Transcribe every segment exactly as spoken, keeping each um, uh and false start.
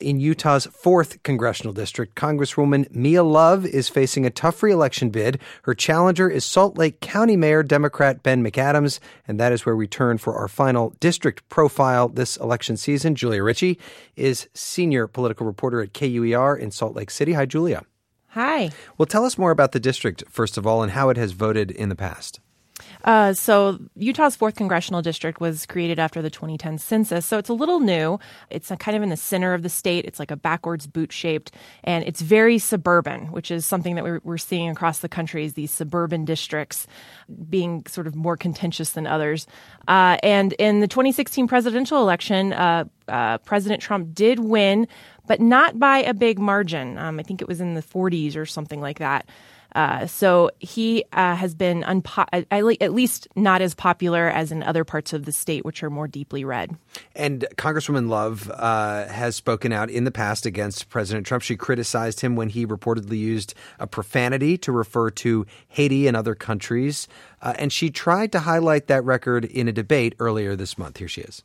in Utah's fourth congressional district, Congresswoman Mia Love is facing a tough re-election bid. Her challenger is Salt Lake County Mayor Democrat Ben McAdams, and that is where we turn for our final district profile this election season. Julia Ritchie is senior political reporter at K U E R in Salt Lake City. Hi, Julia. Hi. Well, tell us more about the district, first of all, and how it has voted in the past. Uh, so Utah's fourth congressional district was created after the twenty ten census, so it's a little new. It's kind of in the center of the state. It's like a backwards boot-shaped, and it's very suburban, which is something that we're, we're seeing across the country, is these suburban districts being sort of more contentious than others. Uh, and in the twenty sixteen presidential election, uh, uh, President Trump did win, but not by a big margin. Um, I think it was in the forties or something like that. Uh, so he uh, has been unpo- at least not as popular as in other parts of the state, which are more deeply red. And Congresswoman Love uh, has spoken out in the past against President Trump. She criticized him when he reportedly used a profanity to refer to Haiti and other countries. Uh, and she tried to highlight that record in a debate earlier this month. Here she is.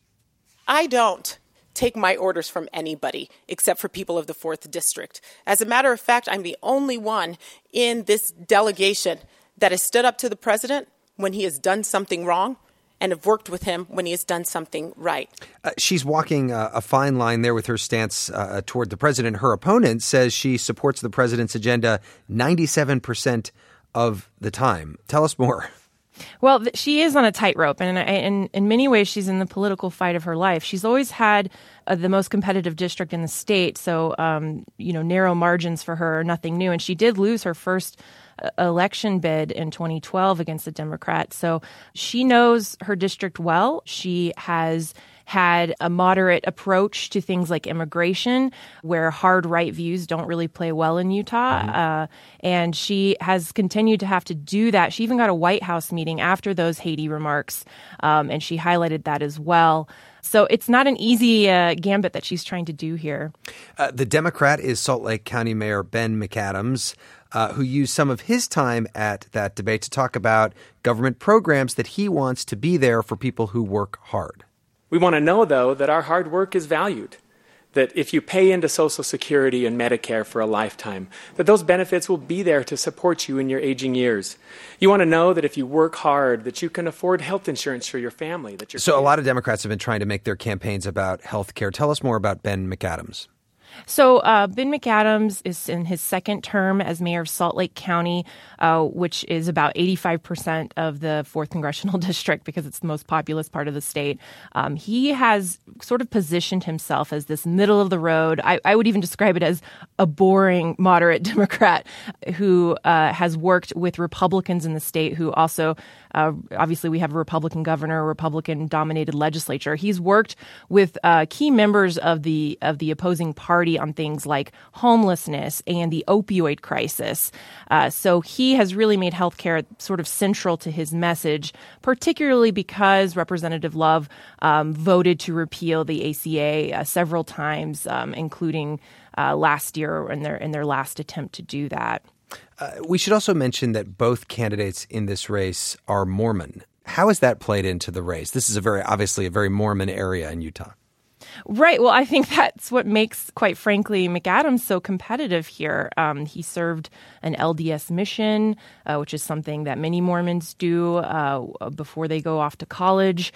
I don't take my orders from anybody except for people of the fourth District. As a matter of fact, I'm the only one in this delegation that has stood up to the president when he has done something wrong and have worked with him when he has done something right. Uh, she's walking uh, a fine line there with her stance uh, toward the president. Her opponent says she supports the president's agenda ninety-seven percent of the time. Tell us more. Well, th- she is on a tightrope, and in, in many ways, she's in the political fight of her life. She's always had uh, the most competitive district in the state, so um, you know, narrow margins for her are nothing new. And she did lose her first uh, election bid in twenty twelve against a Democrat, so she knows her district well. She has had a moderate approach to things like immigration, where hard right views don't really play well in Utah. Mm-hmm. Uh, and she has continued to have to do that. She even got a White House meeting after those Haiti remarks, um, and she highlighted that as well. So it's not an easy uh, gambit that she's trying to do here. Uh, the Democrat is Salt Lake County Mayor Ben McAdams, uh, who used some of his time at that debate to talk about government programs that he wants to be there for people who work hard. We want to know, though, that our hard work is valued, that if you pay into Social Security and Medicare for a lifetime, that those benefits will be there to support you in your aging years. You want to know that if you work hard, that you can afford health insurance for your family. That you're So a lot of Democrats have been trying to make their campaigns about health care. Tell us more about Ben McAdams. So uh, Ben McAdams is in his second term as mayor of Salt Lake County, uh, which is about eighty-five percent of the fourth congressional district because it's the most populous part of the state. Um, he has sort of positioned himself as this middle of the road. I, I would even describe it as a boring moderate Democrat who uh, has worked with Republicans in the state who also Uh, obviously, we have a Republican governor, a Republican-dominated legislature. He's worked with uh, key members of the of the opposing party on things like homelessness and the opioid crisis. Uh, so he has really made healthcare sort of central to his message, particularly because Representative Love um, voted to repeal the A C A uh, several times, um, including uh, last year in their in their last attempt to do that. Uh, we should also mention that both candidates in this race are Mormon. How has that played into the race? This is a very obviously a very Mormon area in Utah. Right. Well, I think that's what makes, quite frankly, McAdams so competitive here. Um, he served an L D S mission, uh, which is something that many Mormons do uh, before they go off to college.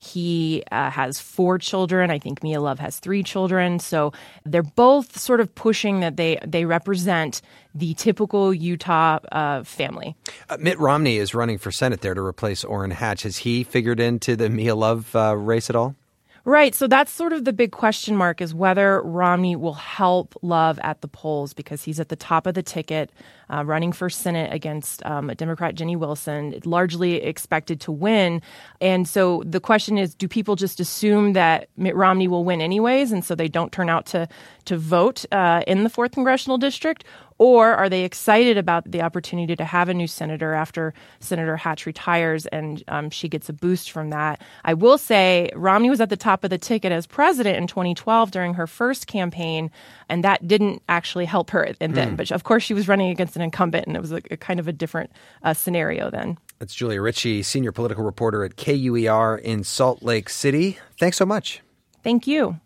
He uh, has four children. I think Mia Love has three children. So they're both sort of pushing that they, they represent the typical Utah uh, family. Uh, Mitt Romney is running for Senate there to replace Orrin Hatch. Has he figured into the Mia Love uh, race at all? Right. So that's sort of the big question mark, is whether Romney will help Love at the polls, because he's at the top of the ticket uh, running for Senate against um, a Democrat, Jenny Wilson, largely expected to win. And so the question is, do people just assume that Mitt Romney will win anyways, and so they don't turn out to, to vote uh, in the fourth congressional district? Or are they excited about the opportunity to have a new senator after Senator Hatch retires and um, she gets a boost from that? I will say Romney was at the top of the ticket as president in twenty twelve during her first campaign, and that didn't actually help her in then. Mm. But of course, she was running against an incumbent, and it was a, a kind of a different uh, scenario then. That's Julia Ritchie, senior political reporter at K U E R in Salt Lake City. Thanks so much. Thank you.